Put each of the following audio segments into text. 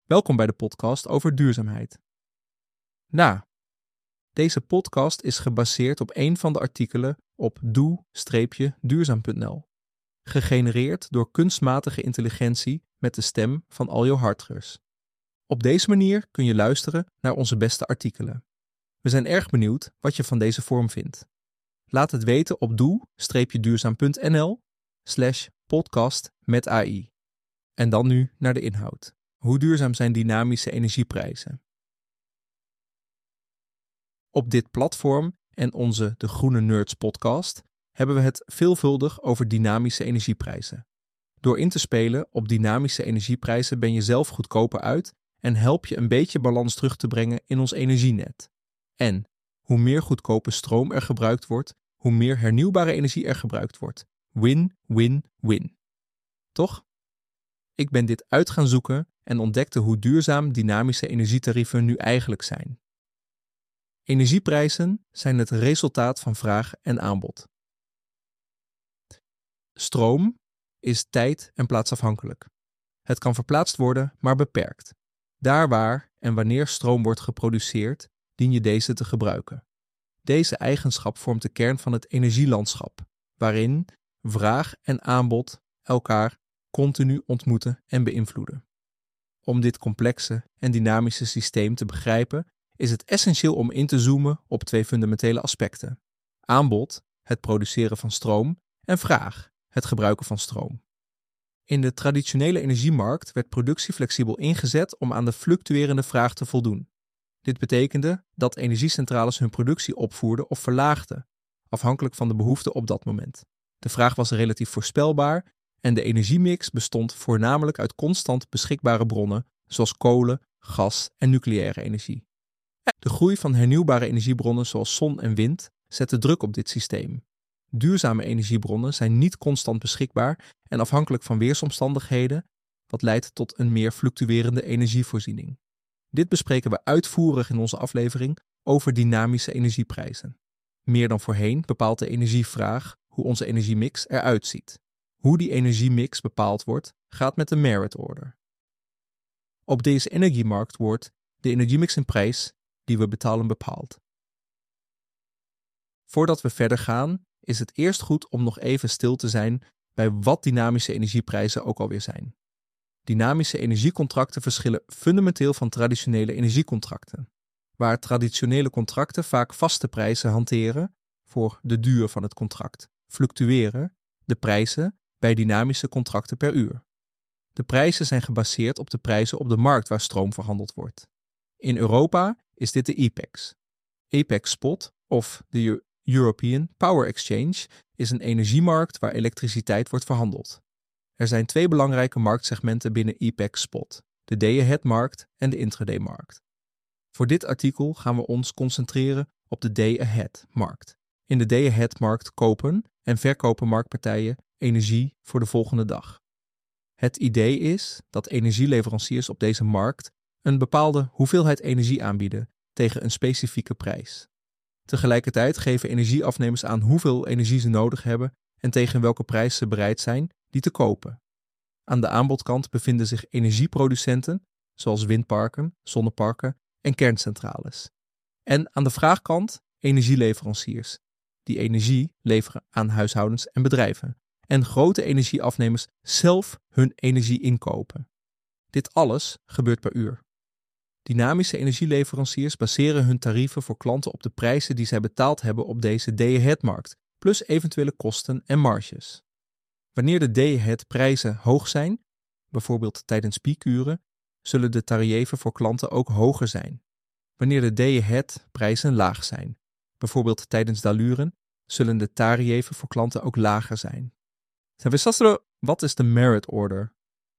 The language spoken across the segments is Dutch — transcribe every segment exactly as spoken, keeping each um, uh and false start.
Welkom bij de podcast over duurzaamheid. Na. Deze podcast is gebaseerd op een van de artikelen op doe duurzaam punt n l, gegenereerd door kunstmatige intelligentie met de stem van Aljo Hartgers. Op deze manier kun je luisteren naar onze beste artikelen. We zijn erg benieuwd wat je van deze vorm vindt. Laat het weten op doe duurzaam punt n l slash podcast met A I. En dan nu naar de inhoud. Hoe duurzaam zijn dynamische energieprijzen? Op dit platform en onze De Groene Nerds podcast hebben we het veelvuldig over dynamische energieprijzen. Door in te spelen op dynamische energieprijzen ben je zelf goedkoper uit en help je een beetje balans terug te brengen in ons energienet. En hoe meer goedkope stroom er gebruikt wordt, hoe meer hernieuwbare energie er gebruikt wordt. Win, win, win. Toch? Ik ben dit uit gaan zoeken en ontdekte hoe duurzaam dynamische energietarieven nu eigenlijk zijn. Energieprijzen zijn het resultaat van vraag en aanbod. Stroom is tijd- en plaatsafhankelijk. Het kan verplaatst worden, maar beperkt. Daar waar en wanneer stroom wordt geproduceerd, dien je deze te gebruiken. Deze eigenschap vormt de kern van het energielandschap, waarin vraag en aanbod elkaar continu ontmoeten en beïnvloeden. Om dit complexe en dynamische systeem te begrijpen, is het essentieel om in te zoomen op twee fundamentele aspecten: aanbod, het produceren van stroom, en vraag, het gebruiken van stroom. In de traditionele energiemarkt werd productie flexibel ingezet om aan de fluctuerende vraag te voldoen. Dit betekende dat energiecentrales hun productie opvoerden of verlaagden, afhankelijk van de behoefte op dat moment. De vraag was relatief voorspelbaar en de energiemix bestond voornamelijk uit constant beschikbare bronnen, zoals kolen, gas en nucleaire energie. De groei van hernieuwbare energiebronnen zoals zon en wind zette druk op dit systeem. Duurzame energiebronnen zijn niet constant beschikbaar en afhankelijk van weersomstandigheden, wat leidt tot een meer fluctuerende energievoorziening. Dit bespreken we uitvoerig in onze aflevering over dynamische energieprijzen. Meer dan voorheen bepaalt de energievraag hoe onze energiemix eruit ziet. Hoe die energiemix bepaald wordt, gaat met de merit order. Op deze energiemarkt wordt de energiemix in prijs die we betalen bepaald. Voordat we verder gaan, is het eerst goed om nog even stil te zijn bij wat dynamische energieprijzen ook alweer zijn. Dynamische energiecontracten verschillen fundamenteel van traditionele energiecontracten. Waar traditionele contracten vaak vaste prijzen hanteren voor de duur van het contract, fluctueren de prijzen bij dynamische contracten per uur. De prijzen zijn gebaseerd op de prijzen op de markt waar stroom verhandeld wordt. In Europa is dit de E P E X. E P E X Spot of de European Power Exchange is een energiemarkt waar elektriciteit wordt verhandeld. Er zijn twee belangrijke marktsegmenten binnen E P E X Spot, de day-ahead-markt en de intraday-markt. Voor dit artikel gaan we ons concentreren op de day-ahead-markt. In de day-ahead-markt kopen en verkopen marktpartijen energie voor de volgende dag. Het idee is dat energieleveranciers op deze markt een bepaalde hoeveelheid energie aanbieden tegen een specifieke prijs. Tegelijkertijd geven energieafnemers aan hoeveel energie ze nodig hebben en tegen welke prijs ze bereid zijn die te kopen. Aan de aanbodkant bevinden zich energieproducenten, zoals windparken, zonneparken en kerncentrales. En aan de vraagkant energieleveranciers, die energie leveren aan huishoudens en bedrijven. En grote energieafnemers zelf hun energie inkopen. Dit alles gebeurt per uur. Dynamische energieleveranciers baseren hun tarieven voor klanten op de prijzen die zij betaald hebben op deze day-ahead-markt, plus eventuele kosten en marges. Wanneer de day-ahead prijzen hoog zijn, bijvoorbeeld tijdens piekuren, zullen de tarieven voor klanten ook hoger zijn. Wanneer de day-ahead prijzen laag zijn, bijvoorbeeld tijdens daluren, zullen de tarieven voor klanten ook lager zijn. Wat is de merit order?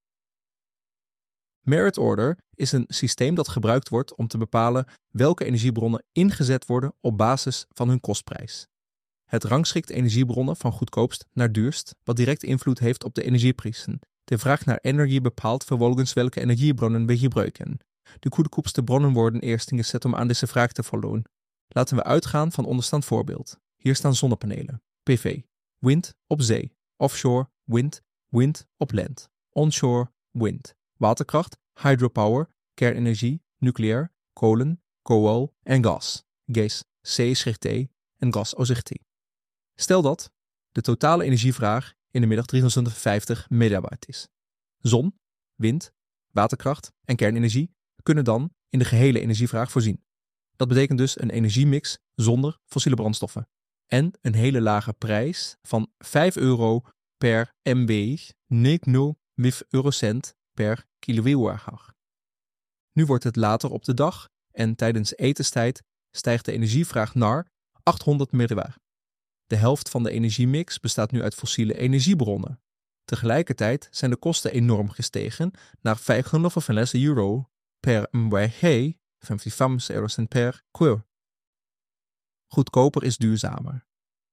Merit order is een systeem dat gebruikt wordt om te bepalen welke energiebronnen ingezet worden op basis van hun kostprijs. Het rangschikt energiebronnen van goedkoopst naar duurst, wat direct invloed heeft op de energieprijzen. De vraag naar energie bepaalt vervolgens welke energiebronnen we gebruiken. De goedkoopste bronnen worden eerst ingezet om aan deze vraag te voldoen. Laten we uitgaan van onderstaand voorbeeld. Hier staan zonnepanelen, P V, wind op zee, offshore, wind, wind op land, onshore, wind, waterkracht, hydropower, kernenergie, nucleair, kolen, kool en gas, gas, C-T en gas O T. Stel dat de totale energievraag in de middag driehonderdvijftig megawatt is. Zon, wind, waterkracht en kernenergie kunnen dan in de gehele energievraag voorzien. Dat betekent dus een energiemix zonder fossiele brandstoffen en een hele lage prijs van vijf euro per megawatt, negenennegentig eurocent per kilowattuur. Nu wordt het later op de dag en tijdens etenstijd stijgt de energievraag naar achthonderd megawatt. De helft van de energiemix bestaat nu uit fossiele energiebronnen. Tegelijkertijd zijn de kosten enorm gestegen naar vijfhonderdvijfenvijftig euro per megawatt, vijfenvijftig eurocent per uur. Goedkoper is duurzamer.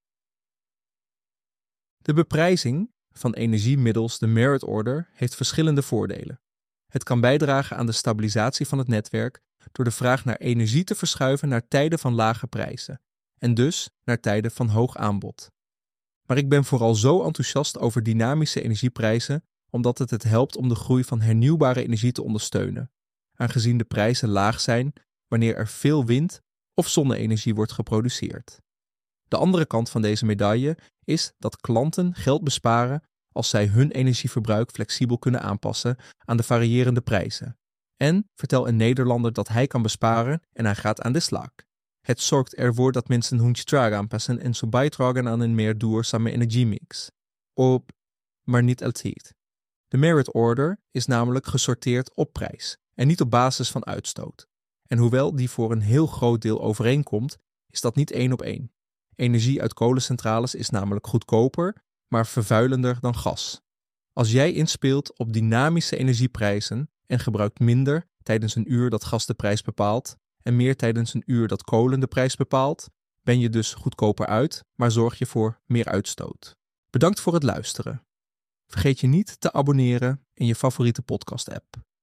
De beprijzing van energie middels de merit order heeft verschillende voordelen. Het kan bijdragen aan de stabilisatie van het netwerk door de vraag naar energie te verschuiven naar tijden van lage prijzen en dus naar tijden van hoog aanbod. Maar ik ben vooral zo enthousiast over dynamische energieprijzen omdat het het helpt om de groei van hernieuwbare energie te ondersteunen, aangezien de prijzen laag zijn wanneer er veel wind- of zonne-energie wordt geproduceerd. De andere kant van deze medaille is dat klanten geld besparen als zij hun energieverbruik flexibel kunnen aanpassen aan de variërende prijzen. En vertel een Nederlander dat hij kan besparen en hij gaat aan de slag. Het zorgt ervoor dat mensen hun gedrag aanpassen en zo bijdragen aan een meer duurzame energiemix. Op, maar niet altijd. De merit order is namelijk gesorteerd op prijs en niet op basis van uitstoot. En hoewel die voor een heel groot deel overeenkomt, is dat niet één op één. Energie uit kolencentrales is namelijk goedkoper, maar vervuilender dan gas. Als jij inspeelt op dynamische energieprijzen en gebruikt minder tijdens een uur dat gas de prijs bepaalt en meer tijdens een uur dat kolen de prijs bepaalt, ben je dus goedkoper uit, maar zorg je voor meer uitstoot. Bedankt voor het luisteren. Vergeet je niet te abonneren in je favoriete podcast-app.